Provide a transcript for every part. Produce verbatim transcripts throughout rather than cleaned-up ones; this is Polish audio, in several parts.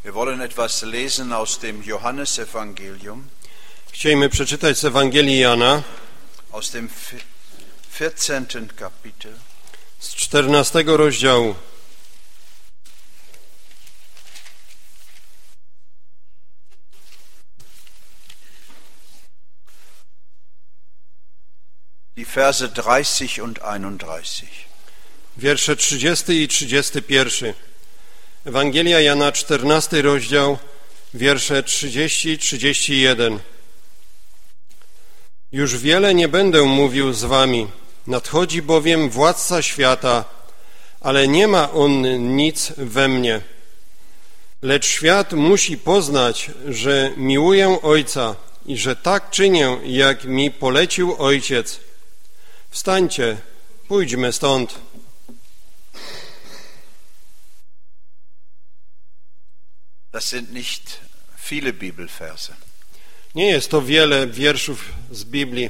Wir wollen etwas lesen aus dem Johannesevangelium. Chcielibyśmy przeczytać z Ewangelii Jana, aus dem vierzehnten Kapitel. Z czternastego rozdziału. Die Verse dreißig und einunddreißig. Wiersze trzydziesty i trzydziesty pierwszy. Ewangelia Jana, czternasty rozdział, wiersze trzydziesty i trzydziesty jeden. Już wiele nie będę mówił z wami, nadchodzi bowiem władca świata, ale nie ma on nic we mnie. Lecz świat musi poznać, że miłuję Ojca i że tak czynię, jak mi polecił Ojciec. Wstańcie, pójdźmy stąd. Das sind nicht viele Bibelverse. Nie jest to wiele wierszów z Biblii.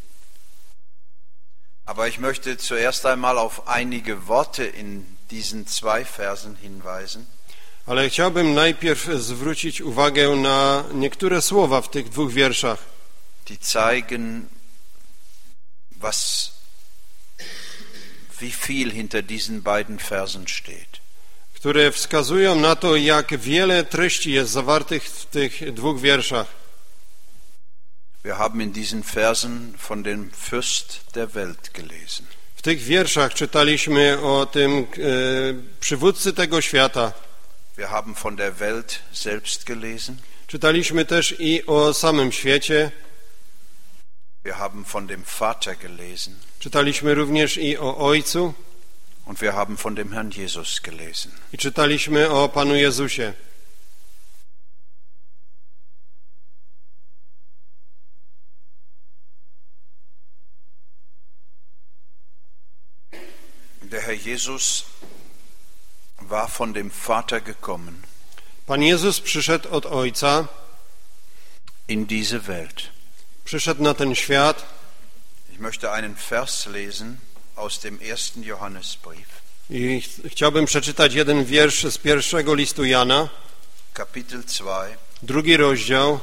Aber ich möchte zuerst einmal auf einige Worte in diesen zwei Versen hinweisen. Ale chciałbym najpierw zwrócić uwagę na niektóre słowa w tych dwóch wierszach, Die zeigen, was, wie viel hinter diesen beiden Versen steht. które wskazują na to, jak wiele treści jest zawartych w tych dwóch wierszach. Wir haben in diesen Versen von dem Fürst der Welt gelesen. W tych wierszach czytaliśmy o tym e, przywódcy tego świata. Wir haben von der Welt selbst gelesen. Czytaliśmy też i o samym świecie. Wir haben von dem Vater gelesen. Czytaliśmy również i o Ojcu. Und wir haben von dem Herrn Jesus gelesen. I czytaliśmy o Panu Jezusie. Der Herr Jesus war von dem Vater gekommen Pan Jezus przyszedł od Ojca, in diese Welt. przyszedł na ten świat. Ich möchte einen Vers lesen aus dem ersten Johannesbrief. I ch- chciałbym przeczytać jeden wiersz z pierwszego listu Jana, Kapitel zwei, drugi rozdział,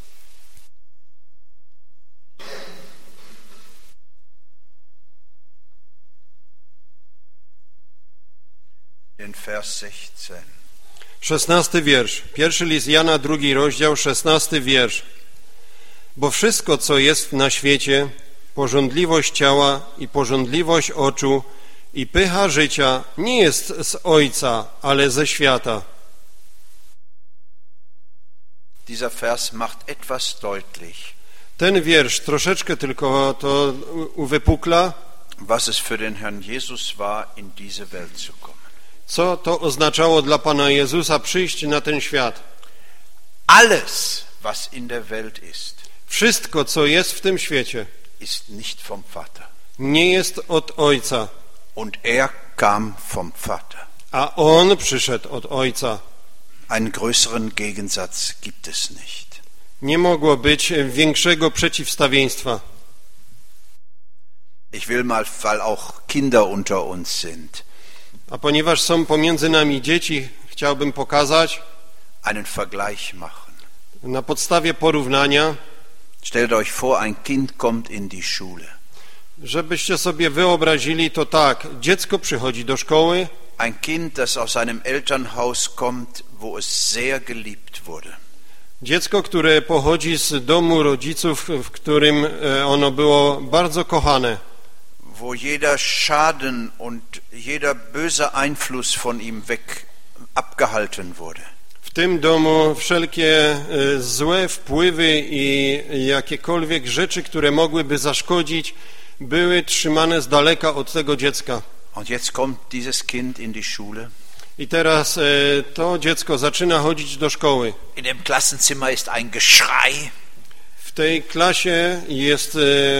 den Vers sechzehn. szesnasty wiersz. Pierwszy list Jana, drugi rozdział, szesnasty wiersz. Bo wszystko, co jest na świecie, pożądliwość ciała i pożądliwość oczu i pycha życia, nie jest z Ojca, ale ze świata. Dieser Vers macht etwas deutlich, Ten wiersz troszeczkę tylko to uwypukla, was es für den Herrn Jesus war, in diese Welt zu kommen. co to oznaczało dla Pana Jezusa przyjść na ten świat. Alles, was in der Welt ist, Wszystko, co jest w tym świecie, ist nicht vom Vater. nie jest od Ojca, Und er kam vom Vater. a On przyszedł od Ojca. Einen größeren Gegensatz gibt es nicht. Nie mogło być większego przeciwstawieństwa. Ich will mal, weil auch Kinder unter uns sind, A ponieważ są pomiędzy nami dzieci, chciałbym pokazać einen Vergleich machen. na podstawie porównania, Stellt euch vor, ein Kind kommt in die Schule. żebyście sobie wyobrazili to tak. Dziecko przychodzi do szkoły, Ein Kind, das aus einem Elternhaus kommt, wo es sehr geliebt wurde. dziecko, które pochodzi z domu rodziców, w którym ono było bardzo kochane, Wo jeder Schaden und jeder böse Einfluss von ihm weg abgehalten wurde. w tym domu wszelkie e, złe wpływy i jakiekolwiek rzeczy, które mogłyby zaszkodzić, były trzymane z daleka od tego dziecka. Und jetzt kommt dieses Kind in die Schule. I teraz e, to dziecko zaczyna chodzić do szkoły. In dem Klassenzimmer ist ein Geschrei. W tej klasie jest e,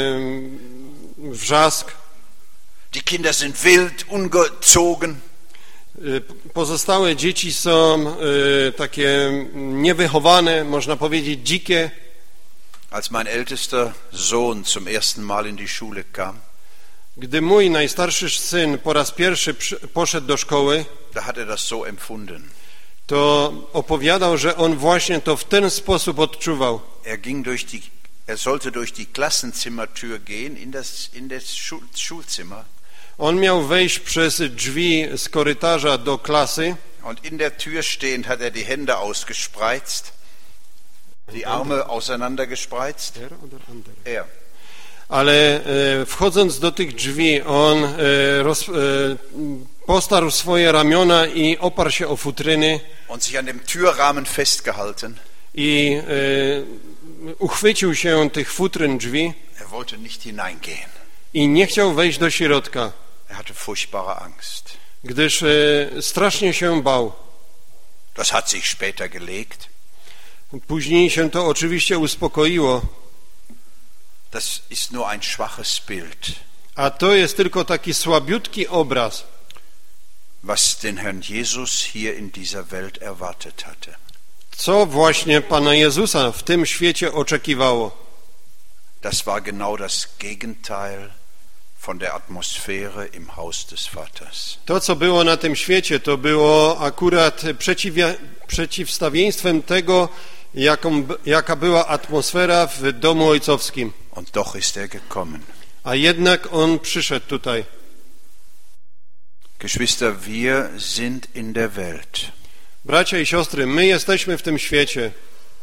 wrzask. Die Kinder sind wild, ungezogen. Pozostałe dzieci są e, takie niewychowane, można powiedzieć dzikie. Als mein ältester Sohn zum ersten Mal in die Schule kam, Gdy mój najstarszy syn po raz pierwszy poszedł do szkoły, da hat er das so empfunden. to opowiadał, że on właśnie to w ten sposób odczuwał. Er ging durch die, er sollte durch die Klassenzimmertür gehen in das, in das Schul, Schulzimmer. On miał wejść przez drzwi z korytarza do klasy. Und in der Tür stehend hat er die Hände ausgespreizt, die Arme auseinandergespreizt. Er oder andere? Er. Ale e, wchodząc do tych drzwi, on e, roz, e, postarł swoje ramiona i oparł się o futryny Und sich an dem Türrahmen festgehalten. i e, uchwycił się tych futryn drzwi Er wollte nicht hineingehen. i nie chciał wejść do środka, Er hatte furchtbare Angst. gdyż e, strasznie się bał. Das hat sich später gelegt. Później się to oczywiście uspokoiło, Das ist nur ein schwaches Bild, a to jest tylko taki słabiutki obraz, was den Herrn Jesus hier in dieser Welt erwartet hatte. co właśnie Pana Jezusa w tym świecie oczekiwało. Das war genau das Gegenteil von der Atmosphäre im Haus des Vaters. To, co było na tym świecie, to było akurat przeciwia, przeciwstawieństwem tego, jaką, jaka była atmosfera w domu ojcowskim. Und doch ist er gekommen. A jednak on przyszedł tutaj. Geschwister, wir sind in der Welt. Bracia i siostry, my jesteśmy w tym świecie.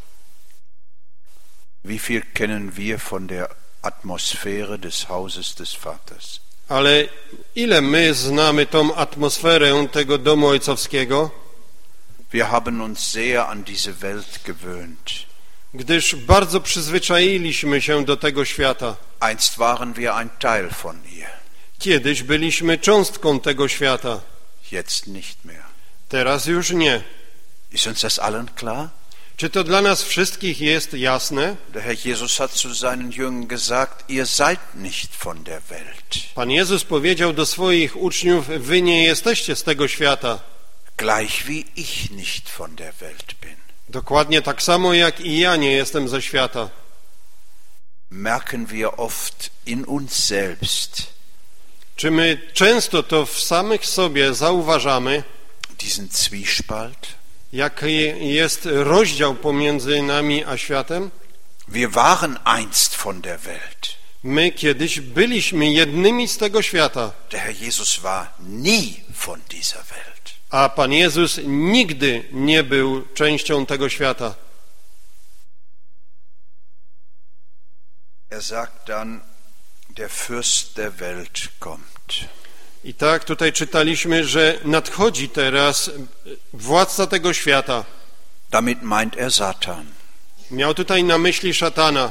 Wie viel kennen wir von der Atmosphäre des Hauses des Vaters? Ale ile my znamy tą atmosferę tego domu ojcowskiego? Wir haben uns sehr an diese Welt gewöhnt. Gdyż bardzo przyzwyczailiśmy się do tego świata. Einst waren wir ein Teil von ihr. Kiedyś byliśmy cząstką tego świata. Jetzt nicht mehr. Teraz już nie. Ist uns das allen klar? Czy to dla nas wszystkich jest jasne? Der Herr Jesus hat zu seinen Jüngern gesagt, ihr seid nicht von der Welt. Pan Jezus powiedział do swoich uczniów, wy nie jesteście z tego świata. Gleich wie ich nicht von der Welt bin. Dokładnie tak samo jak i ja nie jestem ze świata. Merken wir oft in uns selbst Czy my często to w samych sobie zauważamy, diesen Zwiespalt? jaki jest rozdział pomiędzy nami a światem? Wir waren einst von der Welt. My kiedyś byliśmy jednymi z tego świata, Der Herr Jesus war nie von dieser Welt. a Pan Jezus nigdy nie był częścią tego świata. Er sagt dann, der Fürst der Welt kommt. I tak tutaj czytaliśmy, że nadchodzi teraz władca tego świata. Damit meint er Satan. Miał tutaj na myśli szatana.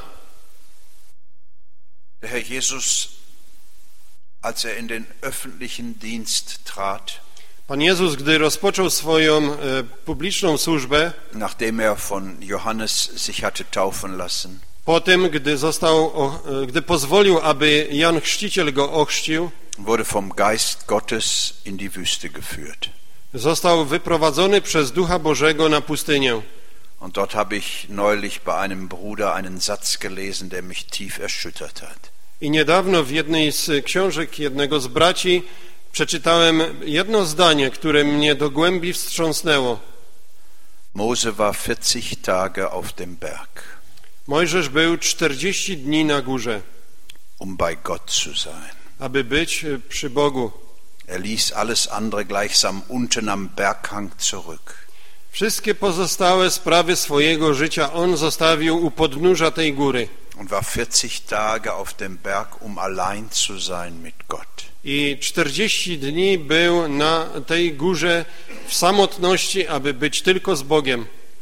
Der Herr Jesus, als er in den öffentlichen Dienst trat, Pan Jezus, gdy rozpoczął swoją e, publiczną służbę, nachdem er von Johannes sich hatte taufen lassen, potem, gdy został, o, e, gdy pozwolił, aby Jan Chrzciciel go ochrzcił, wurde vom Geist Gottes in die Wüste geführt. został wyprowadzony przez Ducha Bożego na pustynię. Und dort habe ich neulich bei einem Bruder einen Satz gelesen, der mich tief erschüttert hat. I niedawno w jednej z książek jednego z braci przeczytałem jedno zdanie, które mnie do głębi wstrząsnęło. Mose war vierzig Tage auf dem Berg, Mojżesz był czterdzieści dni na górze, um bei Gott zu sein. aby być przy Bogu. Er ließ alles andere gleichsam unten am Berghang zurück. Wszystkie pozostałe sprawy swojego życia on zostawił u podnóża tej góry. Und war vierzig Tage auf dem Berg, um allein zu sein mit Gott. I czterdzieści dni był na tej górze w samotności, aby być tylko z Bogiem.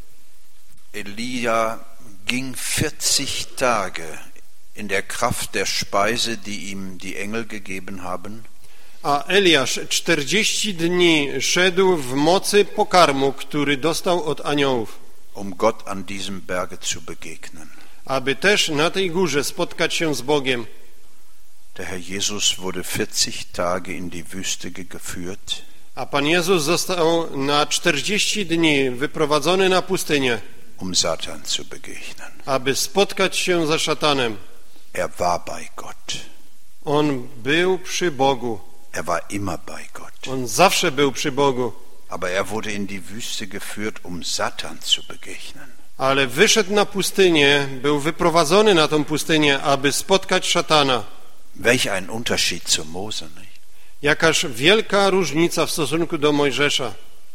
Elia ging vierzig Tage in der Kraft der Speise, die ihm die Engel gegeben haben. A Eliasz czterdzieści dni szedł w mocy pokarmu, który dostał od aniołów, um Gott an diesem Berge zu begegnen. aby też na tej górze spotkać się z Bogiem. Der Herr Jesus wurde vierzig Tage in die Wüste geführt, A Pan Jezus został na czterdzieści dni wyprowadzony na pustynię, um Satan zu begegnen. aby spotkać się ze szatanem. Er war bei Gott. On był przy Bogu. Er war immer bei Gott. On zawsze był przy Bogu. Aber er wurde in die Wüste geführt, um Satan zu begegnen. Ale wyszedł na pustynię, był wyprowadzony na tą pustynię, aby spotkać szatana. Welch ein Unterschied zu Mose, nicht? Jakaż wielka różnica w stosunku do Mojżesza.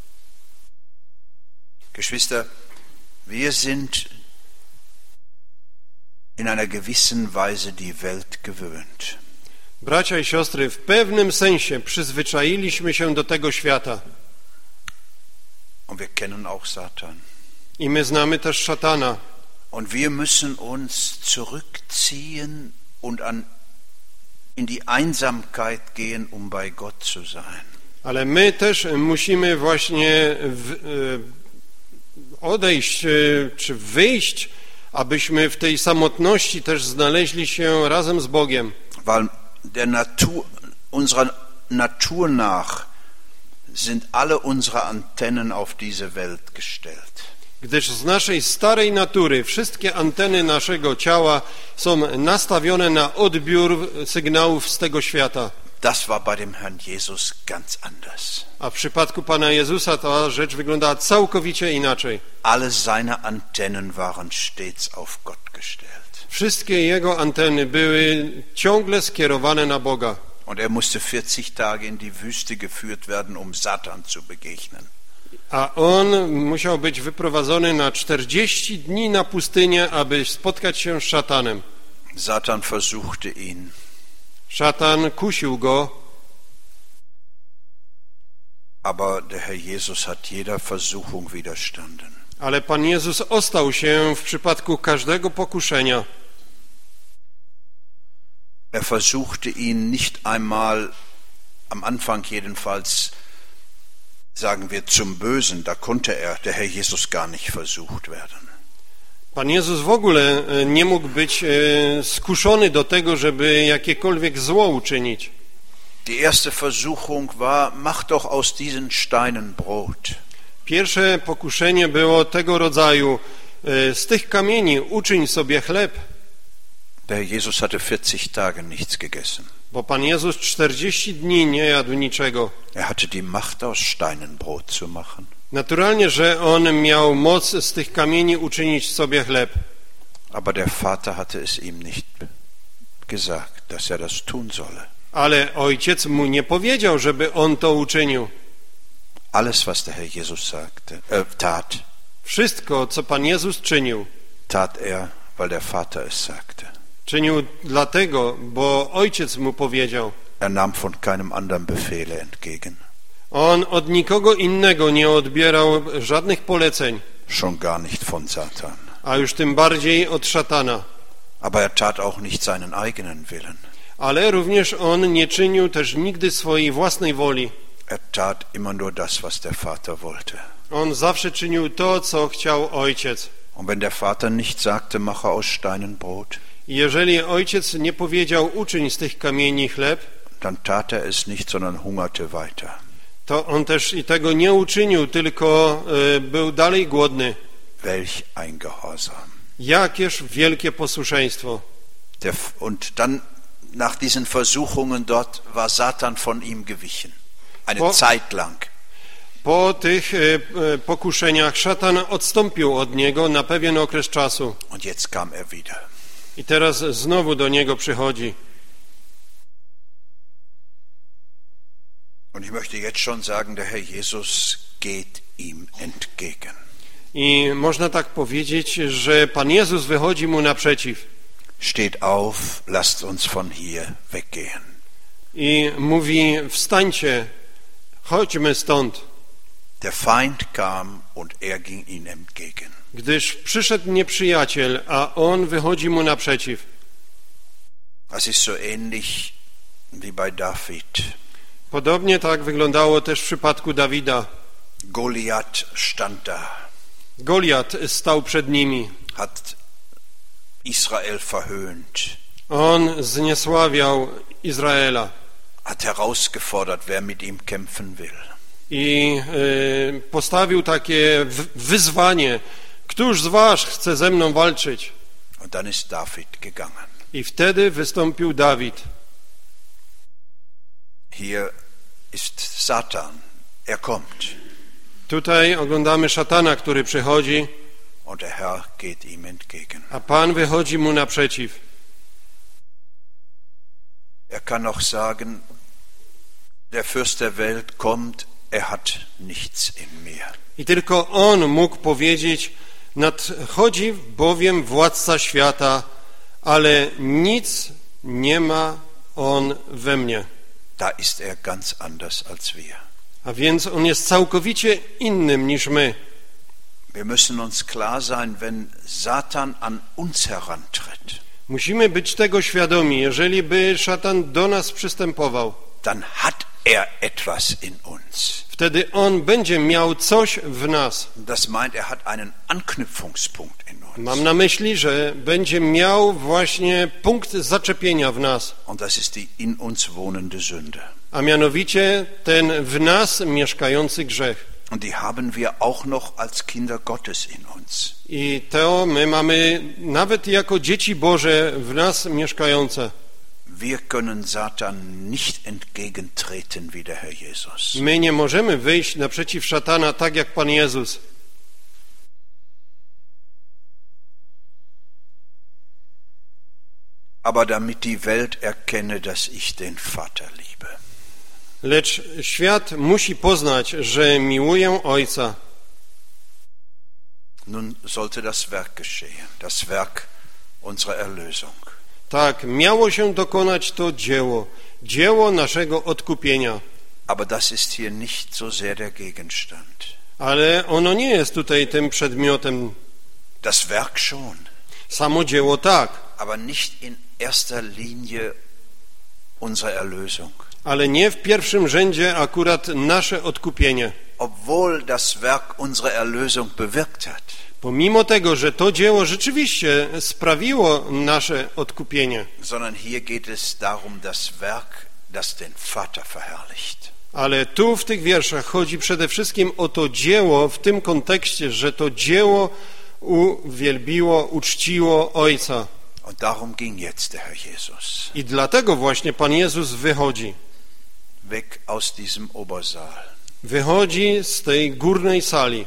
Geschwister, wir sind in einer gewissen Weise die Welt gewöhnt. Bracia i siostry, w pewnym sensie przyzwyczailiśmy się do tego świata. Und wir kennen auch Satan. I my znamy też szatana. Und wir müssen uns zurückziehen und an, in die Einsamkeit gehen, um bei Gott zu sein. Ale my też musimy właśnie w, odejść czy wyjść, abyśmy w tej samotności też znaleźli się razem z Bogiem. Weil der Natur, unserer Natur nach sind alle unsere Antennen auf diese Welt gestellt. Gdyż z naszej starej natury wszystkie anteny naszego ciała są nastawione na odbiór sygnałów z tego świata. Das war bei dem Herrn Jesus ganz anders. A w przypadku Pana Jezusa ta rzecz wyglądała całkowicie inaczej. Alle seine Antennen waren stets auf Gott gestellt. Wszystkie jego anteny były ciągle skierowane na Boga. Und er musste vierzig Tage in die Wüste geführt werden, um Satan zu begegnen. A on musiał być wyprowadzony na czterdzieści dni na pustynię, aby spotkać się z szatanem. Satan versuchte ihn. Szatan kusił go. Aber der Herr Jesus hat jeder Versuchung widerstanden. Ale Pan Jezus ostał się w przypadku każdego pokuszenia. Er versuchte ihn nicht einmal, am Anfang jedenfalls, sagen wir, zum Bösen. Da konnte er, der Herr Jesus, gar nicht versucht werden. Pan Jezus w ogóle nie mógł być skuszony do tego, żeby jakiekolwiek zło uczynić. Die erste Versuchung war, mach doch aus diesen Steinen Brot. Pierwsze pokuszenie było tego rodzaju: z tych kamieni uczyń sobie chleb. Der Herr Jesus hatte vierzig Tage nichts gegessen. Bo Pan Jezus czterdzieści dni nie jadł niczego. Er hatte die Macht, aus Steinen Brot zu machen. Naturalnie, że on miał moc z tych kamieni uczynić sobie chleb. Aber der Vater hatte es ihm nicht gesagt, dass er das tun solle. Ale ojciec mu nie powiedział, żeby on to uczynił. Alles, was der Herr Jesus sagte, äh, tat, Wszystko, co Pan Jezus czynił, tat er, weil der Vater es sagte. czynił dlatego, bo ojciec mu powiedział. Er nahm von keinem anderen Befehle entgegen. On od nikogo innego nie odbierał żadnych poleceń, Schon gar nicht von Satan. a już tym bardziej od szatana. Aber er tat auch nicht seinen eigenen Willen. Ale również on nie czynił też nigdy swojej własnej woli. Er tat immer nur das, was der Vater wollte. On zawsze czynił to, co chciał ojciec. Und wenn der Vater nicht sagte, mache aus Steinen Brot, I jeżeli ojciec nie powiedział, uczyń z tych kamieni chleb, dann tat er es nicht, sondern hungerte weiter. to on też i tego nie uczynił, tylko y, był dalej głodny. Welch ein Gehorsam. Jakież wielkie posłuszeństwo. Der, und dann, nach diesen Versuchungen dort, war Satan von ihm gewichen. Eine Po- Zeit lang. Po tych y, y, pokuszeniach szatan odstąpił od niego na pewien okres czasu. Und jetzt kam er wieder. I teraz znowu do niego przychodzi. Und ich möchte jetzt schon sagen, der Herr Jesus geht ihm entgegen. I można tak powiedzieć, że Pan Jezus wychodzi mu naprzeciw. Steht auf, lasst uns von hier weggehen. I mówi, wstańcie, chodźmy stąd. Der Feind kam und er ging ihm entgegen. Gdyż przyszedł nieprzyjaciel, a on wychodzi mu naprzeciw. Das ist so ähnlich wie bei David. Podobnie tak wyglądało też w przypadku Dawida. Goliath stand da, Goliat stał przed nimi. hat Israel verhöhnt, On zniesławiał Izraela hat herausgefordert, wer mit ihm kämpfen will. i y, postawił takie w- wyzwanie. Któż z was chce ze mną walczyć? Und dann ist David gegangen. I wtedy wystąpił Dawid. Hier ist Satan, er kommt. Tutaj oglądamy szatana, który przychodzi, und der Herr geht ihm entgegen. a Pan wychodzi mu naprzeciw. Er kann auch sagen, der Fürst der Welt kommt, er hat nichts in mir. I tylko on mógł powiedzieć, nadchodzi bowiem władca świata, ale nic nie ma on we mnie. Da ist er ganz anders als wir. A więc on jest całkowicie innym niż my. Wir müssen uns klar sein, wenn Satan an uns herantritt, Musimy być tego świadomi. Jeżeli by szatan do nas przystępował, dann hat er etwas in uns. wtedy on będzie miał coś w nas. Das meint, er hat einen Anknüpfungspunkt in uns. Mam na myśli, że będzie miał właśnie punkt zaczepienia w nas, Und das ist die in uns wohnende Sünde. a mianowicie ten w nas mieszkający grzech. Und die haben wir auch noch als Kinder Gottes in uns. I to my mamy nawet jako dzieci Boże w nas mieszkające. Wir können Satan nicht entgegentreten wie der Herr Jesus. My nie możemy wyjść naprzeciw szatana tak jak Pan Jezus. Aber damit die Welt erkenne, dass ich den Vater liebe. Lecz świat musi poznać, że miłuję Ojca. Nun sollte das Werk geschehen, das Werk unserer Erlösung. Tak, miało się dokonać to dzieło, dzieło naszego odkupienia. Aber das ist hier nicht so sehr der Gegenstand. Ale ono nie jest tutaj tym przedmiotem. Das Werk schon, Samo dzieło tak, aber nicht in erster Linie unsere Erlösung. ale nie w pierwszym rzędzie akurat nasze odkupienie. Obwohl das Werk unsere Erlösung bewirkt hat, Pomimo tego, że to dzieło rzeczywiście sprawiło nasze odkupienie, sondern hier geht es darum, das Werk, das den Vater verherrlicht. ale tu w tych wierszach chodzi przede wszystkim o to dzieło w tym kontekście, że to dzieło uwielbiło, uczciło Ojca. Und darum ging jetzt der Herr Jesus. I dlatego właśnie Pan Jezus wychodzi. Weg aus diesem Obersaal. Wychodzi z tej górnej sali.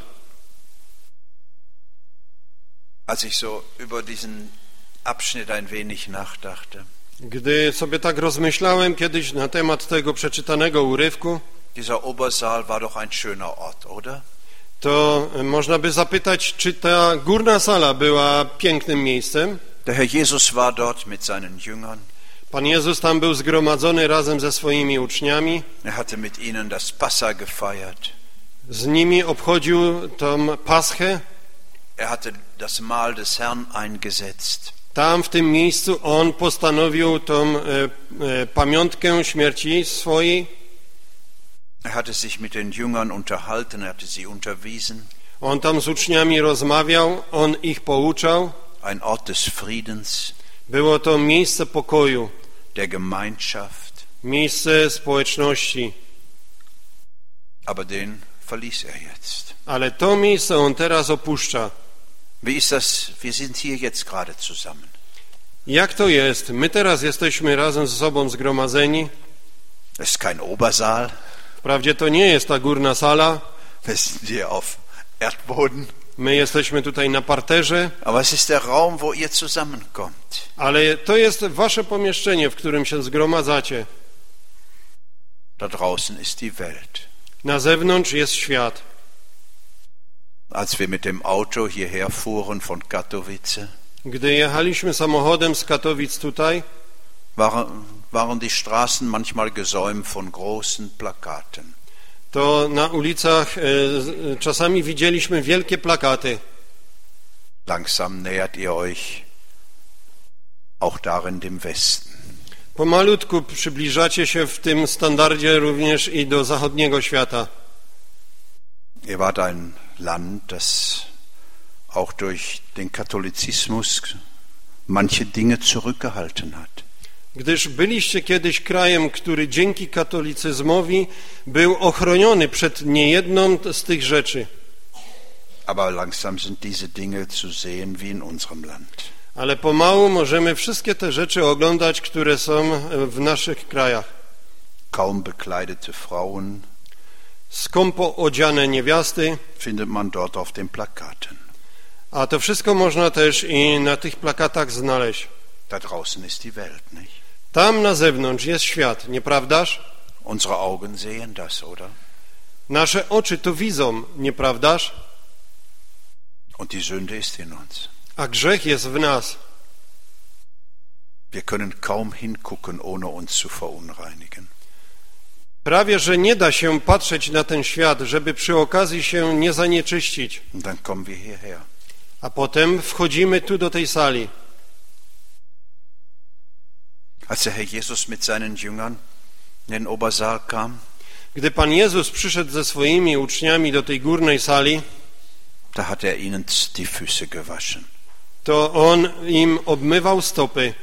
Als ich so über diesen Abschnitt ein wenig nachdachte, Gdy sobie tak rozmyślałem kiedyś na temat tego przeczytanego urywku, dieser Obersaal war doch ein schöner Ort, oder? to można by zapytać, czy ta górna sala była pięknym miejscem. Der Herr Jesus war dort mit seinen Jüngern. Pan Jezus tam był zgromadzony razem ze swoimi uczniami. Er hatte mit ihnen das Passa gefeiert. Z nimi obchodził tą Paschę. Er hatte das Mahl des Herrn eingesetzt. Tam w tym miejscu on postanowił tą e, e, pamiątkę śmierci swojej. Er hatte sich mit den Jüngern unterhalten, er hatte sie unterwiesen. On tam z uczniami rozmawiał, on ich pouczał. Ein Ort des Friedens, Było to miejsce pokoju, der Gemeinschaft, miejsce społeczności. aber den verließ er jetzt. Ale to miejsce on teraz opuszcza. Wie ist das? Wir sind hier jetzt gerade zusammen. Jak to jest? My teraz jesteśmy razem ze sobą zgromadzeni. Es ist kein Obersaal, Wprawdzie to nie jest ta górna sala. wir sind hier auf Erdboden, My jesteśmy tutaj na parterze, aber es ist der Raum, wo ihr zusammenkommt. ale to jest wasze pomieszczenie, w którym się zgromadzacie. Da draußen ist die Welt. Na zewnątrz jest świat. Als wir mit dem Auto hierher fuhren von Katowice, Gdy jechaliśmy samochodem z Katowic tutaj, waren, waren die Straßen manchmal gesäumt von großen Plakaten. to na ulicach e, e, czasami widzieliśmy wielkie plakaty. Langsam nähert ihr euch auch darin dem Westen. Pomalutku przybliżacie się w tym standardzie również i do zachodniego świata. Ihr wart ein Land, das auch durch den Katholizismus manche Dinge zurückgehalten hat. Gdyż byliście kiedyś krajem, który dzięki katolicyzmowi był ochroniony przed niejedną z tych rzeczy. Aber langsam sind diese Dinge zu sehen wie in unserem Land. Ale pomału możemy wszystkie te rzeczy oglądać, które są w naszych krajach. Kaum bekleidete Frauen, skąpo odziane niewiasty, findet man dort auf den Plakaten. a to wszystko można też i na tych plakatach znaleźć. Da draußen ist die Welt, nicht? Tam na zewnątrz jest świat, nieprawdaż? Unsere Augen sehen das, oder? Nasze oczy to widzą, nieprawdaż? Und die Sünde ist in uns. A grzech jest w nas. Wir können kaum hingucken, ohne uns zu verunreinigen. Prawie, że nie da się patrzeć na ten świat, żeby przy okazji się nie zanieczyścić. Und dann kommen wir hierher. A potem wchodzimy tu do tej sali. Als der Herr Jesus mit seinen Jüngern in den Obersaal kam, Gdy Pan Jezus przyszedł ze swoimi uczniami do tej górnej sali, da hat er ihnen die Füße gewaschen. to On im obmywał stopy.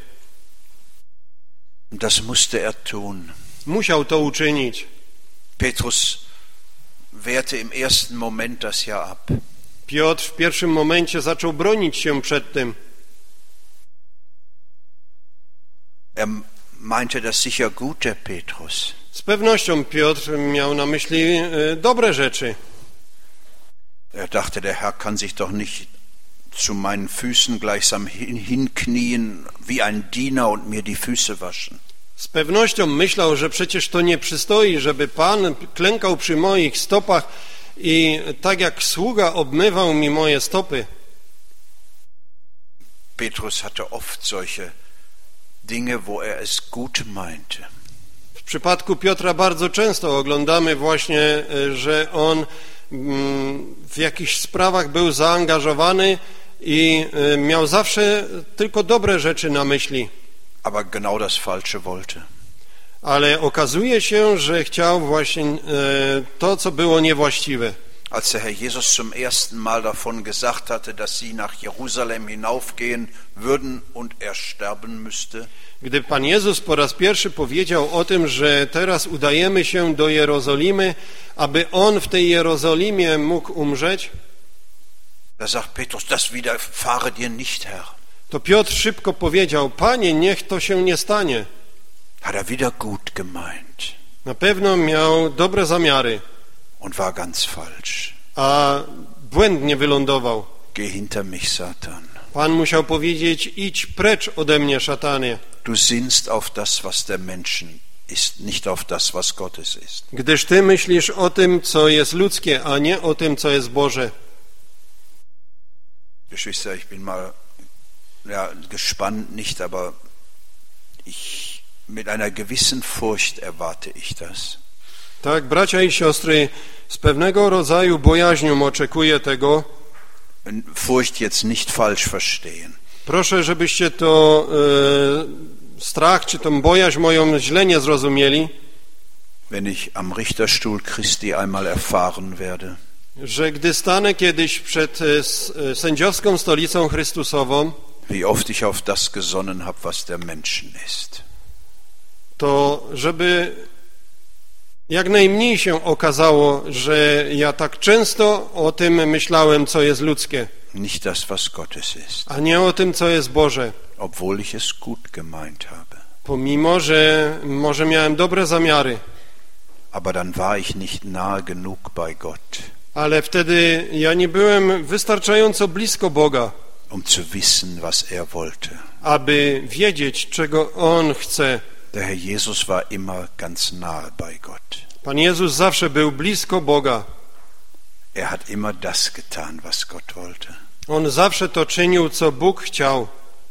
Und das musste er tun. Musiał to uczynić. Petrus wehrte im ersten Moment das ja ab. Piotr w pierwszym momencie zaczął bronić się przed tym. Er meinte das sicher gut, der Petrus. Z pewnością Piotr miał na myśli e, dobre rzeczy. Er dachte, der Herr kann sich doch nicht zu meinen Füßen gleichsam hin, hinknien wie ein Diener und mir die Füße waschen. Z pewnością myślał, że przecież to nie przystoi, żeby Pan klękał przy moich stopach i tak jak sługa obmywał mi moje stopy. Petrus hatte oft solche Dinge, wo er es gut meinte. W przypadku Piotra bardzo często oglądamy właśnie, że on w jakichś sprawach był zaangażowany i miał zawsze tylko dobre rzeczy na myśli. Aber genau das Falsche wollte. Ale okazuje się, że chciał właśnie to, co było niewłaściwe. Als der Herr Jesus zum ersten Mal davon gesagt hatte, dass sie nach Jerusalem hinaufgehen würden und er sterben müsste, Gdy Pan Jezus po raz pierwszy powiedział o tym, że teraz udajemy się do Jerozolimy, aby On w tej Jerozolimie mógł umrzeć, da sagt Petrus, das widerfahre dir nicht, Herr. to Piotr szybko powiedział: Panie, niech to się nie stanie. Hat er wieder gut gemeint Na pewno miał dobre zamiary, und war ganz falsch. a błędnie wylądował. Geh hinter mich, Satan. Pan musiał powiedzieć: idź precz ode mnie, szatanie, Du sinnst auf das, was der Menschen ist, nicht auf das, was Gottes ist. gdyż ty myślisz o tym, co jest ludzkie, a nie o tym, co jest Boże. Geschwister, ich bin mal ja, gespannt, nicht, aber ich, mit einer gewissen Furcht erwarte ich das. Tak, bracia i siostry, z pewnego rodzaju bojaźnią oczekuję tego. Furcht jetzt nicht falsch verstehen. Proszę, żebyście to e, strach czy tą bojaźń moją źle nie zrozumieli, Wenn ich am Richterstuhl Christi einmal erfahren werde, że gdy stanę kiedyś przed e, sędziowską stolicą Chrystusową, wie oft ich auf das gesonnen habe, was der Menschen ist. to żeby jak najmniej się okazało, że ja tak często o tym myślałem, co jest ludzkie, Nicht das, was Gottes ist, a nie o tym, co jest Boże. obwohl ich es gut gemeint habe. Pomimo, że może miałem dobre zamiary, Aber dann war ich nicht nahe genug bei Gott, ale wtedy ja nie byłem wystarczająco blisko Boga, um zu wissen, was er wollte. aby wiedzieć, czego On chce. Der Herr Jesus war immer ganz nahe bei Gott. Pan Jezus zawsze był blisko Boga. Er hat immer das getan, was Gott wollte. On zawsze to czynił, co Bóg chciał.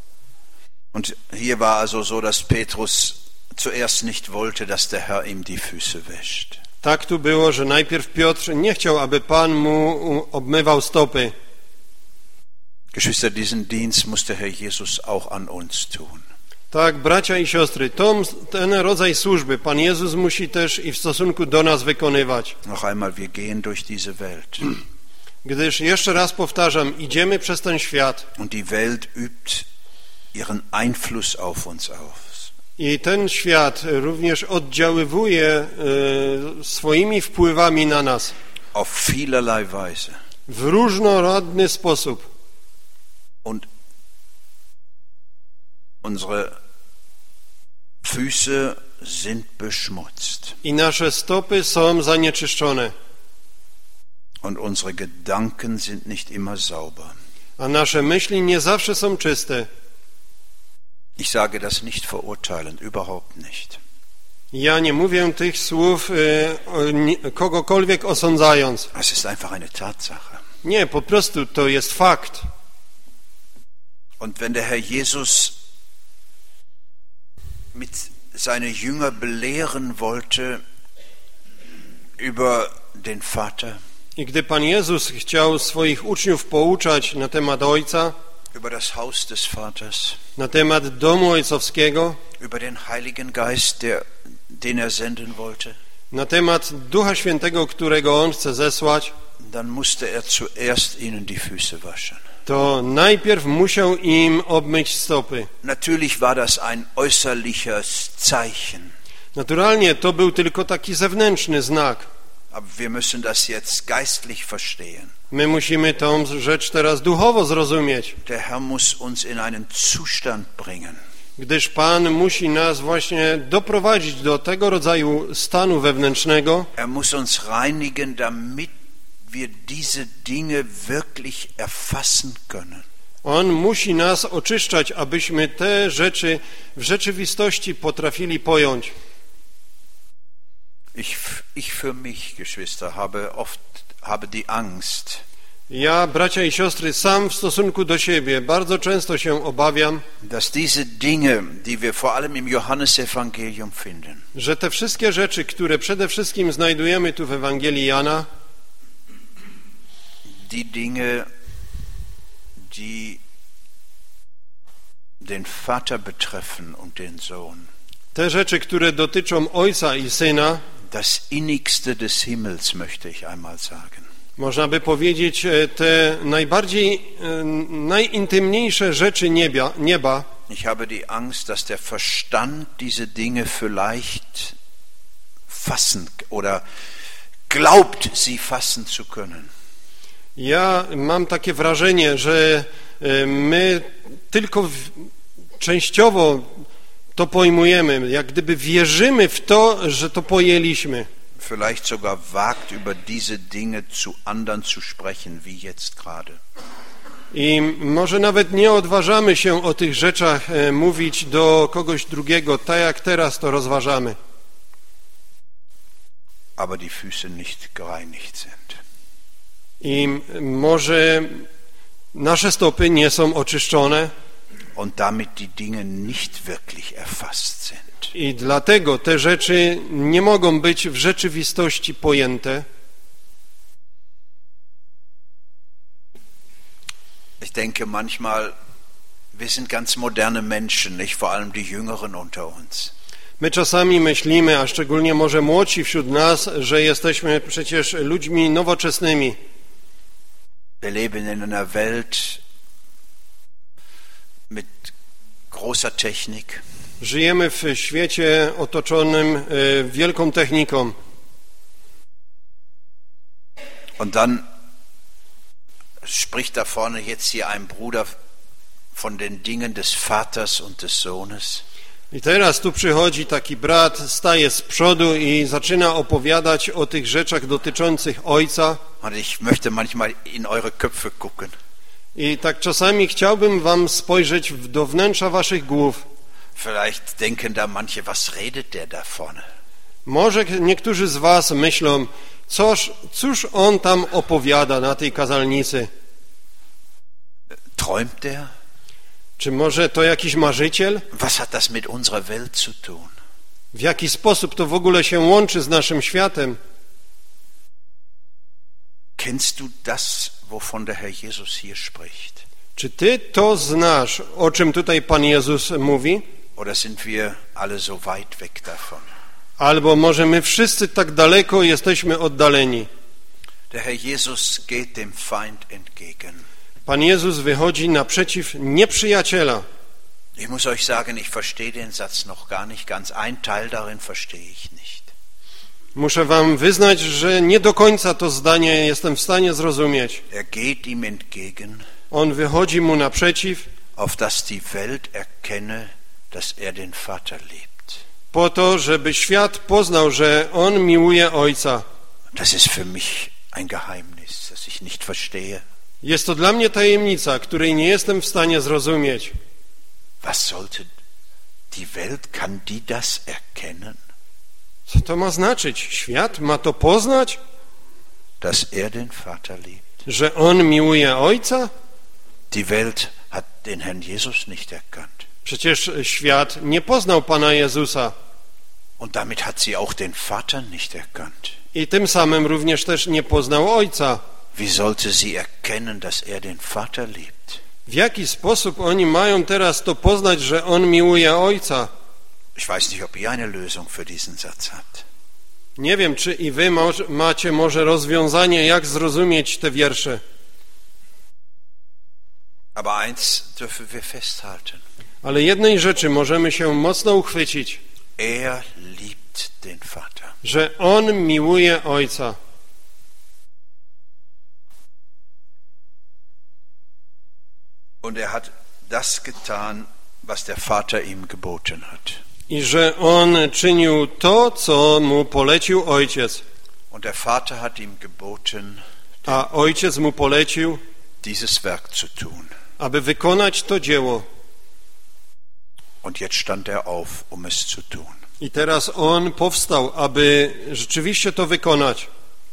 Und hier war also so, dass Petrus zuerst nicht wollte, dass der Herr ihm die Füße wäscht. Tak tu było, że najpierw Piotr nie chciał, aby Pan mu obmywał stopy. Geschwister, diesen Dienst muss der Herr Jesus auch an uns tun. Tak, bracia i siostry, to, ten rodzaj służby Pan Jezus musi też i w stosunku do nas wykonywać. Noch einmal, wir gehen durch diese Welt. Gdyż, jeszcze raz powtarzam, idziemy przez ten świat Und die Welt übt ihren Einfluss auf uns aus. i ten świat również oddziaływuje e, swoimi wpływami na nas Auf vielerlei Weise. w różnorodny sposób. Und unsere Füße sind beschmutzt. I nasze stopy są zanieczyszczone. Und unsere Gedanken sind nicht immer sauber. A nasze myśli nie zawsze są czyste. Ich sage das nicht verurteilend, überhaupt nicht. Ja nie mówię tych słów e, kogokolwiek osądzając. Es ist einfach eine Tatsache. Nie, po prostu to jest fakt. Und wenn der Herr Jesus mit seine Jünger belehren wollte über den Vater, I gdy Pan Jezus chciał swoich uczniów pouczać na temat Ojca, über das Haus des Vaters, na temat domu ojcowskiego, über den Heiligen Geist, der, den er senden wollte, na temat Ducha Świętego, którego On chce zesłać, dann musste er zuerst ihnen die Füße waschen. to najpierw musiał im obmyć stopy. Natürlich war das ein äußerliches Zeichen. Naturalnie to był tylko taki zewnętrzny znak. Aber wir müssen das jetzt geistlich verstehen. My musimy tą rzecz teraz duchowo zrozumieć, Der Herr muss uns in einen Zustand bringen, gdyż Pan musi nas właśnie doprowadzić do tego rodzaju stanu wewnętrznego. er muss uns reinigen, damit wir diese Dinge wirklich erfassen können. On musi nas oczyszczać, abyśmy te rzeczy w rzeczywistości potrafili pojąć. Ich, ich für mich, Geschwister, habe oft habe die Angst, Ja, bracia i siostry, sam w stosunku do siebie bardzo często się obawiam, dass diese Dinge, die wir vor allem im Johannesevangelium finden, że te wszystkie rzeczy, które przede wszystkim znajdujemy tu w Ewangelii Jana, die Dinge, die den Vater betreffen und den Sohn, te rzeczy, które dotyczą Ojca i Syna, das Innigste des Himmels, möchte ich einmal sagen. można by powiedzieć, te najbardziej, najintymniejsze rzeczy nieba, nieba. Ich habe die Angst, dass der Verstand diese Dinge vielleicht fassen oder glaubt, sie fassen zu können. Ja mam takie wrażenie, że my tylko w, częściowo to pojmujemy, jak gdyby wierzymy w to, że to pojęliśmy. Vielleicht sogar wagt, über diese Dinge zu anderen zu sprechen, wie jetzt gerade. I może nawet nie odważamy się o tych rzeczach mówić do kogoś drugiego, tak jak teraz to rozważamy. Aber die Füße nicht gereinigt sind. I może nasze stopy nie są oczyszczone. Und damit die Dinge nicht wirklich erfasst sind. I dlatego te rzeczy nie mogą być w rzeczywistości pojęte. Ich denke manchmal, wir sind ganz moderne Menschen, nicht vor allem die Jüngeren unter uns. My czasami myślimy, a szczególnie może młodsi wśród nas, że jesteśmy przecież ludźmi nowoczesnymi. Wir leben in einer Welt mit großer Technik. Żyjemy w świecie otoczonym wielką techniką. Und dann spricht da vorne jetzt hier ein Bruder von den Dingen des Vaters und des Sohnes. I teraz tu przychodzi taki brat, staje z przodu i zaczyna opowiadać o tych rzeczach dotyczących Ojca. Und ich möchte manchmal in eure Köpfe gucken. I tak czasami chciałbym wam spojrzeć do wnętrza waszych głów. Vielleicht denken da manche, was redet der da vorne? Może niektórzy z was myślą, cóż, cóż on tam opowiada na tej kazalnicy? Träumt der? Czy może to jakiś marzyciel? Was hat das mit unserer Welt zu tun? W jaki sposób to w ogóle się łączy z naszym światem? Kennst du das, wovon der Herr Jesus hier spricht? Czy ty to znasz, o czym tutaj Pan Jezus mówi? Oder sind wir alle so weit weg davon? Albo może my wszyscy tak daleko jesteśmy oddaleni? Der Herr Jesus geht dem Feind entgegen. Pan Jezus wychodzi naprzeciw nieprzyjaciela. Ich muss euch sagen, ich verstehe den Satz noch gar nicht ganz. Ein Teil darin verstehe ich nicht. Muszę wam wyznać, że nie do końca to zdanie jestem w stanie zrozumieć. Er geht ihm entgegen, On wychodzi mu naprzeciw, auf dass die Welt erkenne, dass er den Vater liebt. po to, żeby świat poznał, że On miłuje Ojca. Das ist für mich ein Geheimnis, das ich nicht verstehe. Jest to dla mnie tajemnica, której nie jestem w stanie zrozumieć. Was sollte die Welt, kann die das erkennen? Co to ma znaczyć? Świat ma to poznać? Dass er den Vater liebt. Że On miłuje Ojca? Die Welt hat den Herrn Jesus nicht erkannt. Przecież świat nie poznał Pana Jezusa. Und damit hat sie auch den Vater nicht erkannt. I tym samym również też nie poznał Ojca. Wie sollte sie erkennen, dass er den Vater liebt? W jaki sposób oni mają teraz to poznać, że On miłuje Ojca? Ich weiß nicht, ob ihr eine Lösung für diesen Satz habt. Nie wiem, czy i wy macie może rozwiązanie, jak zrozumieć te wiersze. Aber eins dürfen wir festhalten. Ale jednej rzeczy możemy się mocno uchwycić. Er liebt den Vater. Że On miłuje Ojca. Und er hat das getan, was der Vater ihm geboten hat. I że On czynił to, co Mu polecił Ojciec. Und der Vater hat ihm geboten, A Ojciec Mu polecił, dieses Werk zu tun. aby wykonać to dzieło. Und jetzt stand er auf, um es zu tun. I teraz On powstał, aby rzeczywiście to wykonać.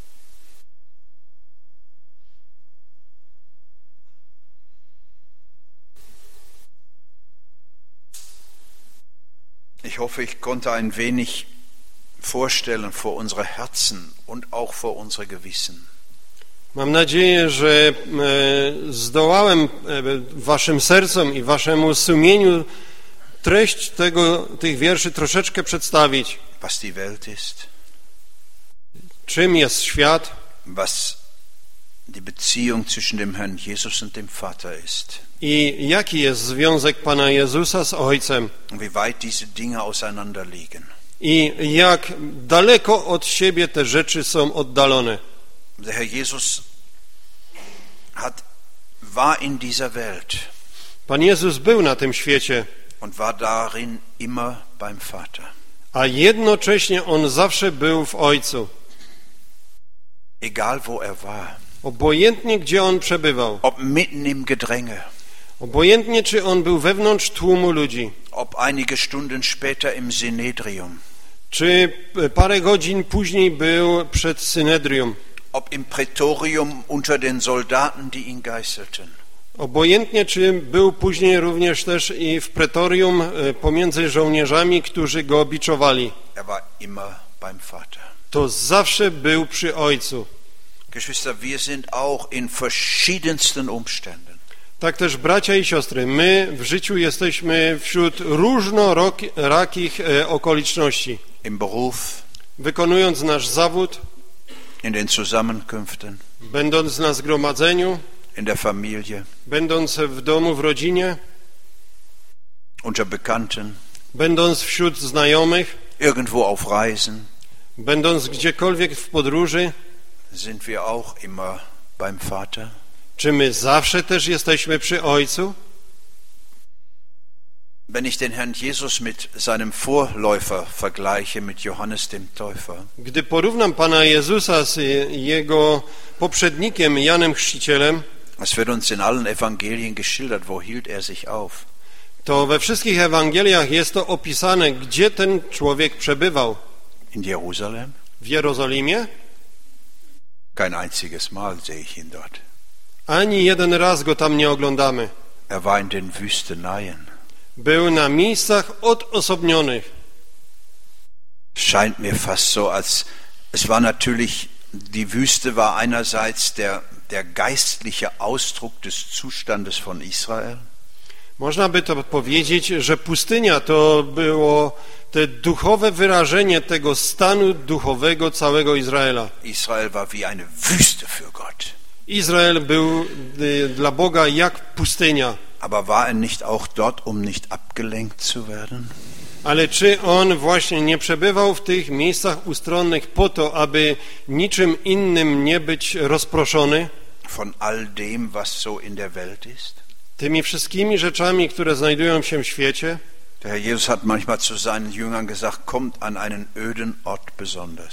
Ich hoffe, ich konnte ein wenig vorstellen vor unsere Herzen und auch vor unsere Gewissen. Mam nadzieję, że zdołałem waszym sercom i waszemu sumieniu treść tego, tych wierszy troszeczkę przedstawić. Was die Welt ist. Czym jest świat? Was die Beziehung zwischen dem Herrn Jesus und dem Vater ist. I jaki jest związek Pana Jezusa z Ojcem? Wie weit diese Dinge auseinander liegen. I jak daleko od siebie te rzeczy są oddalone. Der Herr Jesus hat, war in dieser Welt. Pan Jezus był na tym świecie. Und war darin immer beim Vater. A jednocześnie On zawsze był w Ojcu. Egal wo er war. Obojętnie gdzie On przebywał. Ob mitten im Gedränge. Obojętnie czy On był wewnątrz tłumu ludzi. Ob einige Stunden später im Synedrium. Czy parę godzin później był przed Synedrium. Ob im Prätorium unter den Soldaten, die ihn geißelten. Obojętnie czy był później również też i w pretorium pomiędzy żołnierzami, którzy go biczowali. Er war immer beim Vater. To zawsze był przy Ojcu. Geschwister, wir sind auch in verschiedensten Umständen. Tak też bracia i siostry, my w życiu jesteśmy wśród różnorakich okoliczności. Im Beruf, wykonując nasz zawód, in den Zusammenkünften, będąc na zgromadzeniu, in der Familie, będąc w domu, w rodzinie, unter Bekannten, będąc wśród znajomych, irgendwo auf Reisen, będąc gdziekolwiek w podróży, sind wir auch immer beim Vater? Czy my zawsze też jesteśmy przy Ojcu? Wenn ich den Herrn Jesus mit seinem Vorläufer vergleiche, mit Johannes dem Täufer, Gdy porównam Pana Jezusa z Jego poprzednikiem Janem Chrzcicielem, es wird uns in allen Evangelien geschildert, wo hielt er sich auf? to we wszystkich Ewangeliach jest to opisane, gdzie ten człowiek przebywał. In Jerusalem? W Jerozolimie? Kein einziges Mal sehe ich ihn dort. Ani jeden raz go tam nie oglądamy. Er war in den Wüsteneien. Był na miejscach odosobnionych. Scheint mir fast so, als es war natürlich, die Wüste war einerseits der, der geistliche Ausdruck des Zustandes von Israel. Można by to powiedzieć, że pustynia to było te duchowe wyrażenie tego stanu duchowego całego Izraela. Israel war wie eine Wüste für Gott. Izrael był y, dla Boga jak pustynia. Aber war er nicht auch dort, um nicht abgelenkt zu werden? Ale czy on właśnie nie przebywał w tych miejscach ustronnych po to, aby niczym innym nie być rozproszony? Von all dem, was so in der Welt ist? Tymi wszystkimi rzeczami, które znajdują się w świecie? Der Herr Jesus hat manchmal zu seinen Jüngern gesagt, kommt an einen öden Ort besonders.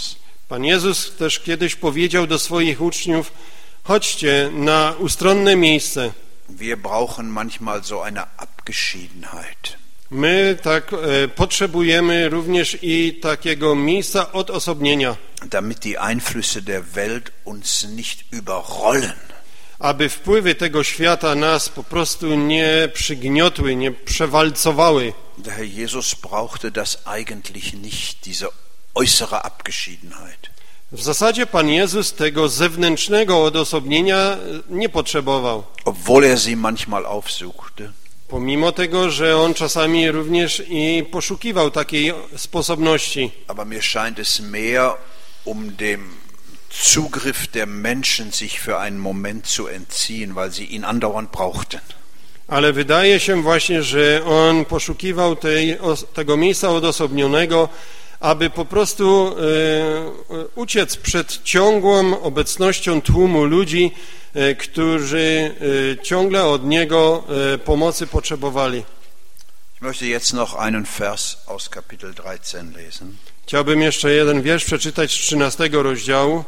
Pan Jezus też kiedyś powiedział do swoich uczniów: chodźcie na ustronne miejsce. Wir brauchen manchmal so eine Abgeschiedenheit. My tak e, potrzebujemy również i takiego miejsca odosobnienia, damit die Einflüsse der Welt uns nicht überrollen. aby wpływy tego świata nas po prostu nie przygniotły, nie przewalcowały. Der Herr Jesus brauchte das eigentlich nicht, diese äußere Abgeschiedenheit. W zasadzie Pan Jezus tego zewnętrznego odosobnienia nie potrzebował. Obwohl er sie manchmal aufsuchte. Pomimo tego, że on czasami również i poszukiwał takiej sposobności. Aber mir scheint es mehr um dem Zugriff der Menschen sich für einen Moment zu entziehen, weil sie ihn andauernd brauchten. Ale wydaje się właśnie, że on poszukiwał tej, tego miejsca odosobnionego, aby po prostu e, uciec przed ciągłą obecnością tłumu ludzi, e, którzy e, ciągle od niego e, pomocy potrzebowali. Ich möchte jetzt noch einen Vers aus Kapitel dreizehn lesen. Chciałbym jeszcze jeden wiersz przeczytać z trzynastego rozdziału.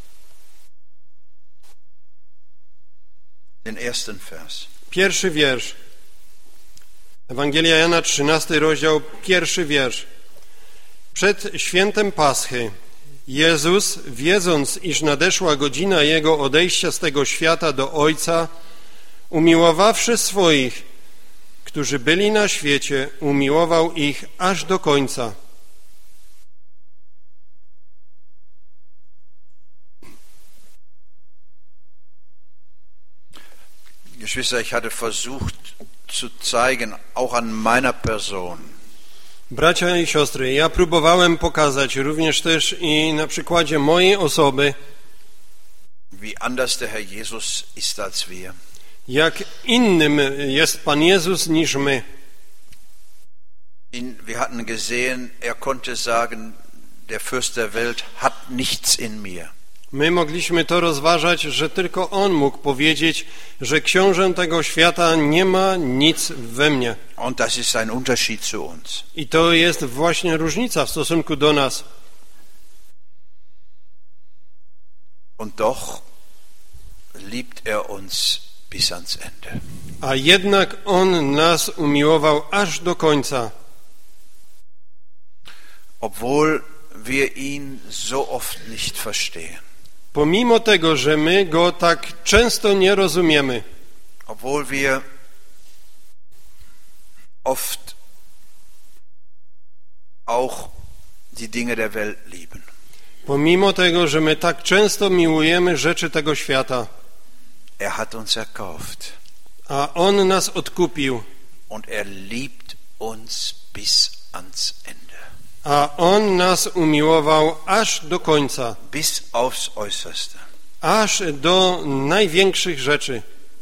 Den ersten Vers. Pierwszy wiersz. Ewangelia Jana, trzynasty rozdział, pierwszy wiersz. Przed świętem Paschy Jezus, wiedząc, iż nadeszła godzina Jego odejścia z tego świata do Ojca, umiłowawszy swoich, którzy byli na świecie, umiłował ich aż do końca. Geschwister, ich hatte versucht zu zeigen, auch an meiner Person, Bracia i siostry, ja próbowałem pokazać również też i na przykładzie mojej osoby, wie anders der Herr Jesus ist als wir. jak innym jest Pan Jezus niż my. In, wir hatten gesehen, er konnte sagen, der Fürst der Welt hat nichts in mir. My mogliśmy to rozważać, że tylko On mógł powiedzieć, że książę tego świata nie ma nic we mnie. Und das ist ein Unterschied zu uns. I to jest właśnie różnica w stosunku do nas. Und doch liebt er uns bis ans Ende. A jednak On nas umiłował aż do końca. Obwohl wir ihn so oft nicht verstehen. Pomimo tego, że my Go tak często nie rozumiemy. Obwohl wir oft auch die Dinge der Welt lieben. Pomimo tego, że my tak często miłujemy rzeczy tego świata. Er hat uns erkauft. A On nas odkupił. Und er liebt uns bis ans Ende. A On nas umiłował aż do końca. Bis aufs Äußerste. Aż do największych rzeczy.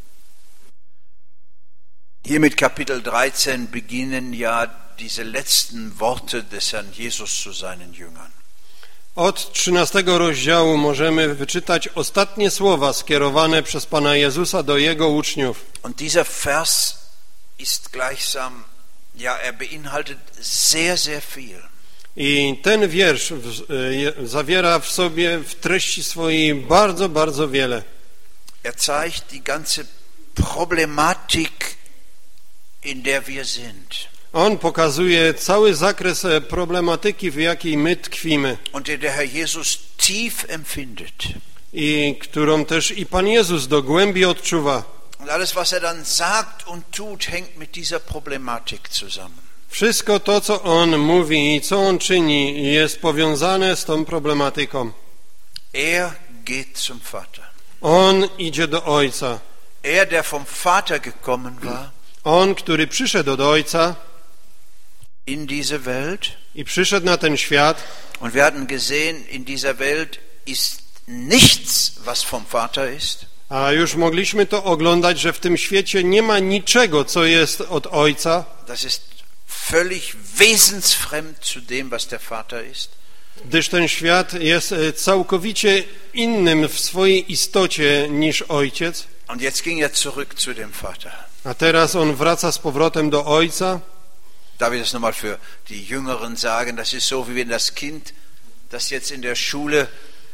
Hier mit Kapitel dreizehn beginnen ja diese letzten Worte des Herrn Jesus zu seinen Jüngern. Od trzynastego rozdziału możemy wyczytać ostatnie słowa skierowane przez Pana Jezusa do Jego uczniów. Und dieser Vers ist gleichsam, ja, er beinhaltet sehr, sehr viel. I ten wiersz w, e, zawiera w sobie w treści swojej bardzo, bardzo wiele. Er zeigt die ganze Problematik, in der wir sind. On pokazuje cały zakres problematyki, w jakiej my tkwimy. Und die der Herr Jesus tief empfindet. I którą też i Pan Jezus do głębi odczuwa. Und alles, was er dann sagt und tut, hängt mit dieser Problematik zusammen. Wszystko to, co On mówi i co On czyni, jest powiązane z tą problematyką. Er geht zum Vater. On idzie do Ojca. Er, der vom Vater gekommen war, On, który przyszedł do Ojca in diese Welt. i przyszedł na ten świat. Und wir hatten gesehen, in dieser Welt ist nichts, was vom Vater ist. A już mogliśmy to oglądać, że w tym świecie nie ma niczego, co jest od Ojca. Das ist völlig wesensfremd zu dem, was der Vater ist. Gdyż ten świat jest całkowicie innym w swojej istocie niż Ojciec. Und jetzt ging er zurück zu dem Vater. A teraz On wraca z powrotem do Ojca. Darf ich das nochmal für die Jüngeren sagen? Das ist so, wie wenn das Kind das jetzt in der Schule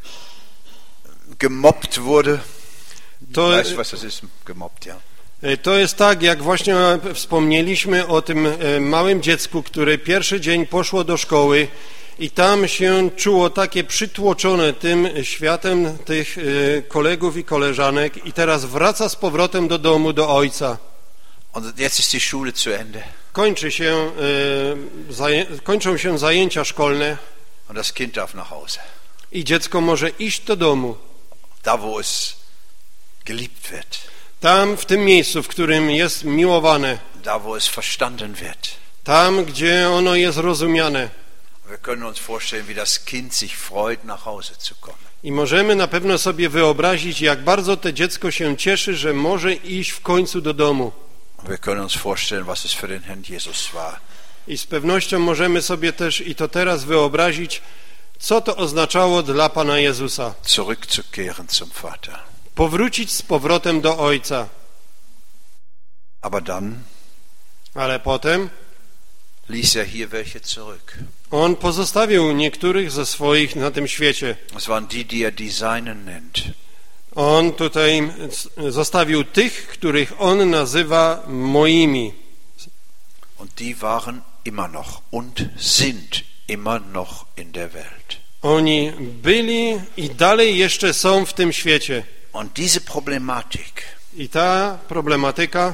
gemobbt wurde. To, Weißt du, was das ist? Gemobbt, ja. to jest tak, jak właśnie wspomnieliśmy o tym małym dziecku, które pierwszy dzień poszło do szkoły i tam się czuło takie przytłoczone tym światem tych kolegów i koleżanek i teraz wraca z powrotem do domu, do ojca. Und jetzt ist die Schule zu Ende. Kończy się, kończą się zajęcia szkolne. Und das Kind darf nach Hause. I dziecko może iść do domu. Da, wo es geliebt wird. Tam, w tym miejscu, w którym jest miłowane. Da, wo es verstanden wird. Tam, gdzie ono jest rozumiane. Wir können uns vorstellen, wie das Kind sich freut, nach Hause zu kommen. I możemy na pewno sobie wyobrazić, jak bardzo to dziecko się cieszy, że może iść w końcu do domu. Wir können uns vorstellen, was es für den Herrn Jesus war. I z pewnością możemy sobie też i to teraz wyobrazić, co to oznaczało dla Pana Jezusa. Zurückzukehren zum Vater. Powrócić z powrotem do Ojca. Aber dann Ale potem ließ er hier welche zurück. On pozostawił niektórych ze swoich na tym świecie. Das waren die, die er die Seinen nennt. On tutaj zostawił tych, których On nazywa moimi. Und die waren immer noch und sind immer noch in der Welt. Oni byli i dalej jeszcze są w tym świecie. Und diese Problematik, I ta problematyka,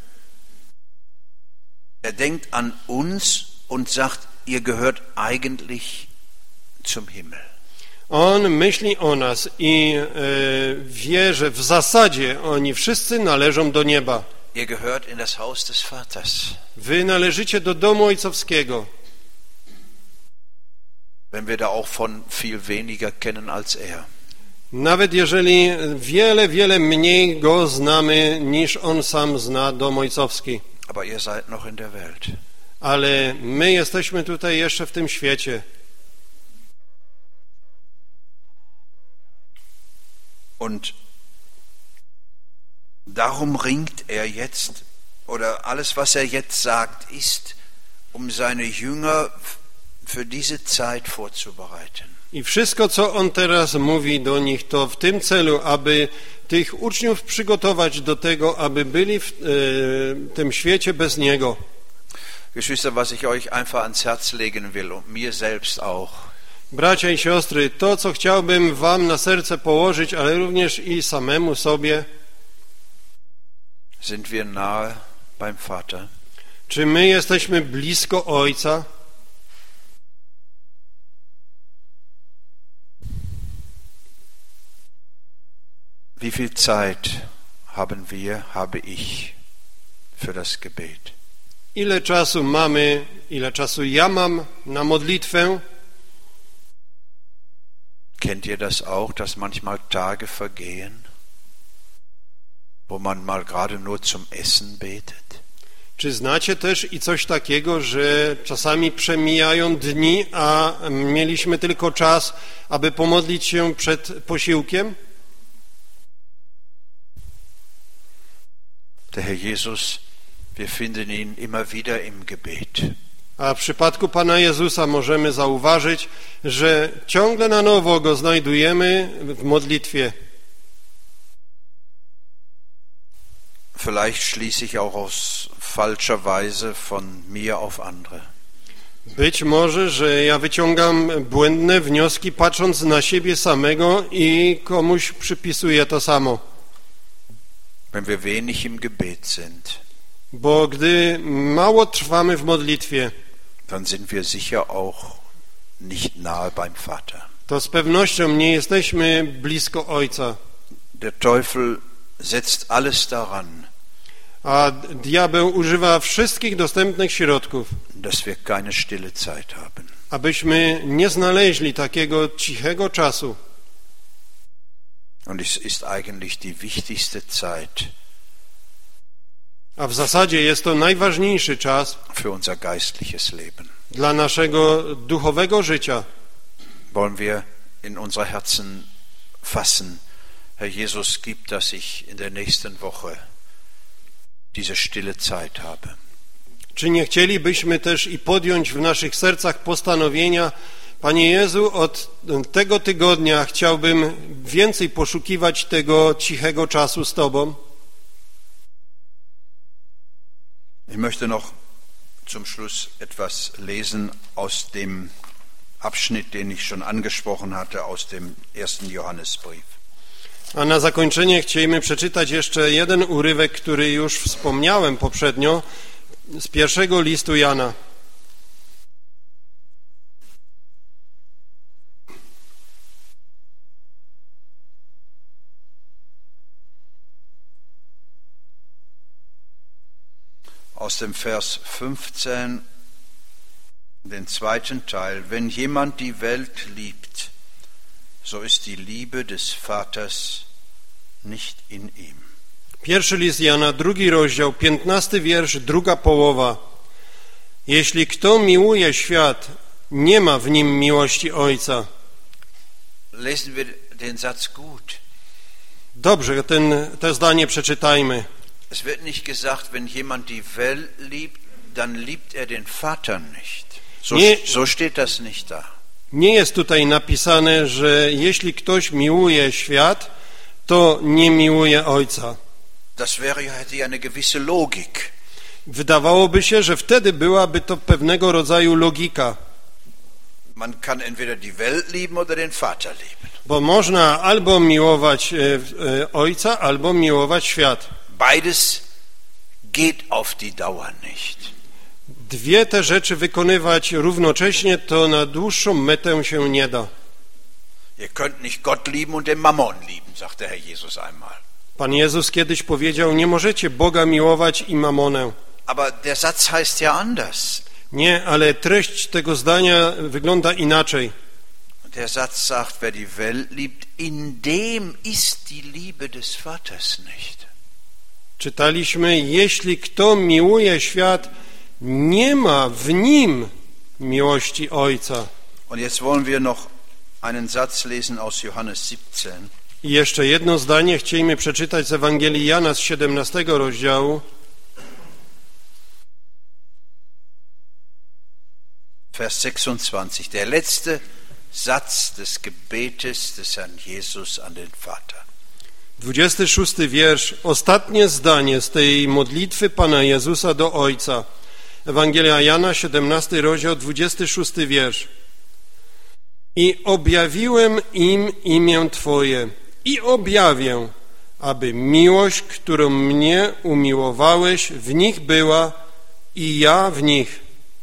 er denkt an uns und sagt, ihr gehört eigentlich zum Himmel. On myśli o nas i e, wie, że w zasadzie oni wszyscy należą do nieba. Ihr gehört in das Haus des Vaters. Wy należycie do domu ojcowskiego. Wenn wir da auch von viel weniger kennen als er. Nawet jeżeli wiele, wiele mniej go znamy, niż on sam zna dom ojcowski. Aber ihr seid noch in der Welt. Ale my jesteśmy tutaj jeszcze w tym świecie. Und darum ringt er jetzt, oder alles, was er jetzt sagt, ist, um seine Jünger für diese Zeit vorzubereiten. I wszystko, co on teraz mówi do nich, to w tym celu, aby tych uczniów przygotować do tego, aby byli w e, tym świecie bez niego. Geschwister, was ich euch einfach ans Herz legen will und mir selbst auch. Bracia i siostry, to, co chciałbym wam na serce położyć, ale również i samemu sobie. Sind wir nahe beim Vater? Czy my jesteśmy blisko Ojca? Wie viel Zeit haben wir, habe ich für das Gebet? Ile czasu mamy, ile czasu ja mam na modlitwę? Kennt ihr das auch, dass manchmal Tage vergehen, wo man mal gerade nur zum Essen betet? Czy znacie też i coś takiego, że czasami przemijają dni, a mieliśmy tylko czas, aby pomodlić się przed posiłkiem? Der Herr Jesus, wir finden ihn immer wieder im Gebet. A w przypadku Pana Jezusa możemy zauważyć, że ciągle na nowo Go znajdujemy w modlitwie. Vielleicht schließe ich auch aus falscher Weise von mir auf andere. Być może, że ja wyciągam błędne wnioski, patrząc na siebie samego i komuś przypisuję to samo. Wenn wir wenig im Gebet sind, Bo gdy mało trwamy w modlitwie, dann sind wir sicher auch nicht nahe beim Vater. to z pewnością nie jesteśmy blisko Ojca. Der Teufel setzt alles daran, A diabeł używa wszystkich dostępnych środków, dass wir keine stille Zeit haben. abyśmy nie znaleźli takiego cichego czasu. Und es ist eigentlich die wichtigste Zeit A w zasadzie jest to najważniejszy czas für unser geistliches Leben. dla naszego duchowego życia. Wollen wir in unsere Herzen fassen, Herr Jesus, gib, dass ich in der nächsten Woche diese stille Zeit habe. Czy nie chcielibyśmy też i podjąć w naszych sercach postanowienia, Panie Jezu, od tego tygodnia chciałbym więcej poszukiwać tego cichego czasu z Tobą. Ich möchte noch zum Schluss etwas lesen aus dem Abschnitt, den ich schon angesprochen hatte, aus dem ersten Johannesbrief. A na zakończenie chcielibyśmy przeczytać jeszcze jeden urywek, który już wspomniałem poprzednio, z pierwszego listu Jana. Aus dem Vers fünfzehn, den zweiten Teil. Wenn jemand die Welt liebt, so ist die Liebe des Vaters nicht in ihm. Pierwszy list Jana, drugi rozdział, piętnasty wiersz, druga połowa. Jeśli kto miłuje świat, nie ma w nim miłości Ojca. Lesen wir den Satz gut. Dobrze, ten, to zdanie przeczytajmy. Es wird nicht gesagt, wenn jemand die Welt liebt, dann liebt er den Vater nicht. So, Nie, so steht das nicht da. Nie jest tutaj napisane, że jeśli ktoś miłuje świat, to nie miłuje Ojca. Das wäre ja hätte ja eine gewisse Logik. Wydawałoby się, że wtedy byłaby to pewnego rodzaju logika. Man kann entweder die Welt lieben oder den Vater lieben. Bo można albo miłować e, e, Ojca, albo miłować świat. Beides geht auf die Dauer nicht. Dwie te rzeczy wykonywać równocześnie, to na dłuższą metę się nie da. Ihr könnt nicht Gott lieben und den Mammon lieben, sagte Herr Jesus einmal. Pan Jezus kiedyś powiedział, nie możecie Boga miłować i mamonę. Aber der Satz heißt ja anders. Nie, ale treść tego zdania wygląda inaczej. Der Satz sagt, wer die Welt liebt, in dem ist die Liebe des Vaters nicht. Czytaliśmy, jeśli kto miłuje świat, nie ma w nim miłości Ojca. Und jetzt wollen wir noch einen Satz lesen aus Johannes siebzehn. I jeszcze jedno zdanie chcielibyśmy przeczytać z Ewangelii Jana z siedemnastego rozdziału. Vers sechsundzwanzig, der letzte Satz des Gebetes des Herrn Jesus an den Vater. dwudziesty szósty wiersz, ostatnie zdanie z tej modlitwy Pana Jezusa do Ojca. Ewangelia Jana, siedemnasty rozdział, dwudziesty szósty wiersz. I objawiłem im imię Twoje i objawię, aby miłość, którą mnie umiłowałeś, w nich była i ja w nich.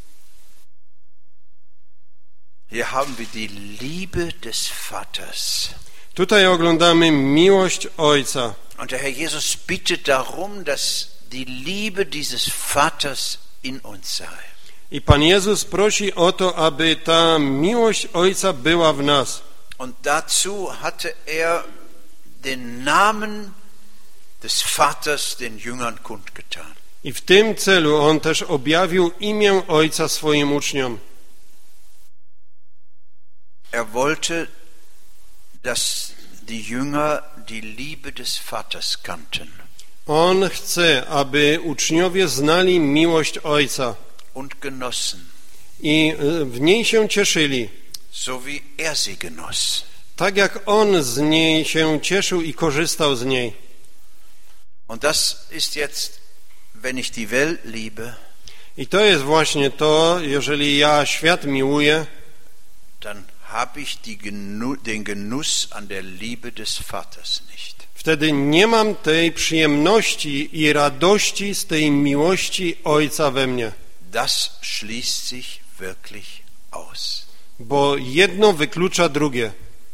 Hier haben wir die Liebe des Vaters. Tutaj oglądamy miłość Ojca. Und der Herr Jesus bittet darum, dass die Liebe dieses Vaters in uns sei. I Pan Jezus prosi o to, aby ta miłość Ojca była w nas. Und dazu hatte er den Namen des Vaters den Jüngern kundgetan. I w tym celu On też objawił imię Ojca swoim uczniom. Er wollte, dass die Jünger die Liebe des Vaters kannten. On chce, aby uczniowie znali miłość Ojca Und genossen. i w niej się cieszyli, So wie er sie genoss. tak jak On z niej się cieszył i korzystał z niej. Und das ist jetzt, wenn ich die Welt liebe, I to jest właśnie to, jeżeli ja świat miłuję, dann habe ich die Genu- den Genuss an der Liebe des Vaters nicht. wtedy nie mam tej przyjemności i radości z tej miłości Ojca we mnie. Das schließt sich wirklich aus. Bo jedno wyklucza drugie.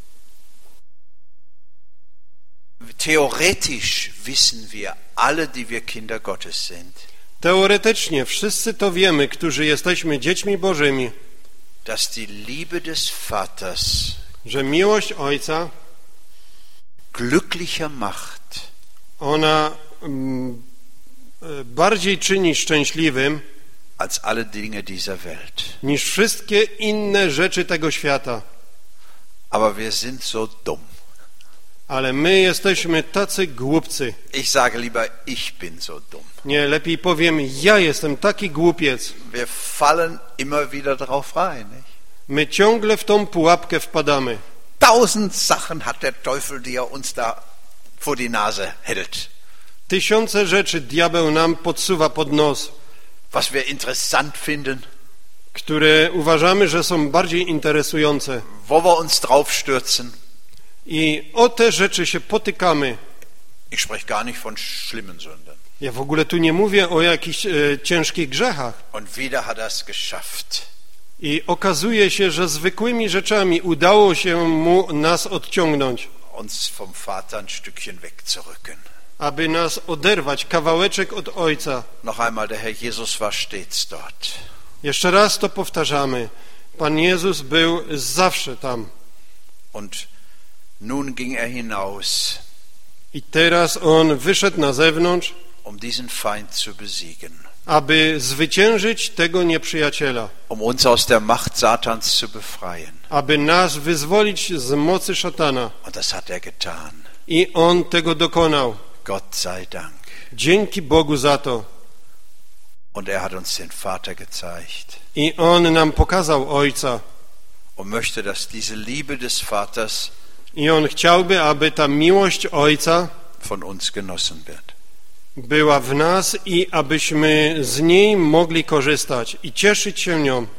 Theoretisch wissen wir alle, die wir Kinder Gottes sind, Teoretycznie wszyscy to wiemy, którzy jesteśmy dziećmi Bożymi, dass die Liebe des Vaters że miłość Ojca, glücklicher macht ona mm, bardziej czyni szczęśliwym als alle Dinge dieser Welt. niż wszystkie inne rzeczy tego świata. Aber wir sind so dumm. Ale my jesteśmy tacy głupcy. Ich sage lieber, ich bin so dumm. Nie, lepiej powiem, ja jestem taki głupiec. Wir fallen immer wieder drauf rein. Nicht? My ciągle w tą pułapkę wpadamy. Tausend Sachen hat der Teufel, die er uns da vor die Nase hält. Tysiące rzeczy diabeł nam podsuwa pod nos, Was wir interessant finden, które uważamy, że są bardziej interesujące. wo wir uns draufstürzen. I o te rzeczy się potykamy. Ich spreche gar nicht von schlimmen Sünden. Ja w ogóle tu nie mówię o jakichś e, ciężkich grzechach. Und wieder hat er es geschafft, I okazuje się, że zwykłymi rzeczami udało się mu nas odciągnąć, uns vom Vater ein Stückchen wegzurücken. aby nas oderwać kawałeczek od Ojca. Noch einmal, der Herr Jesus war stets dort. Jeszcze raz to powtarzamy. Pan Jezus był zawsze tam. Und nun ging er hinaus, I teraz On wyszedł na zewnątrz, um diesen Feind zu besiegen, aby zwyciężyć tego nieprzyjaciela, um uns aus der Macht Satans zu befreien. aby nas wyzwolić z mocy szatana. Und das hat er getan. I On tego dokonał. Gott sei Dank. Dzięki Bogu za to. Und er hat uns den Vater gezeigt I On nam pokazał Ojca. und möchte, dass diese Liebe des Vaters I On chciałby, aby ta miłość Ojca von uns genossen wird. była w nas i abyśmy z niej mogli korzystać i cieszyć się nią.